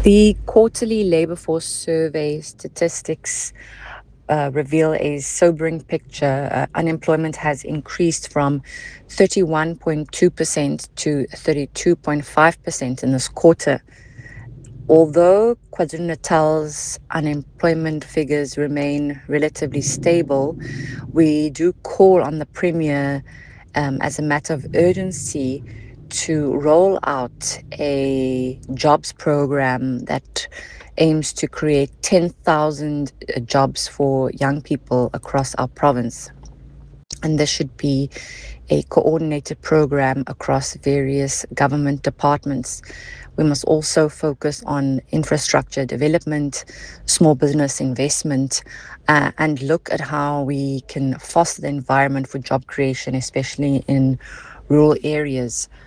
The quarterly labor force survey statistics reveal a sobering picture. Unemployment has increased from 31.2% to 32.5% in this quarter. Although KwaZulu-Natal's unemployment figures remain relatively stable, we do call on the Premier as a matter of urgency to roll out a jobs program that aims to create 10,000 jobs for young people across our province. And this should be a coordinated program across various government departments. We must also focus on infrastructure development, small business investment, and look at how we can foster the environment for job creation, especially in rural areas.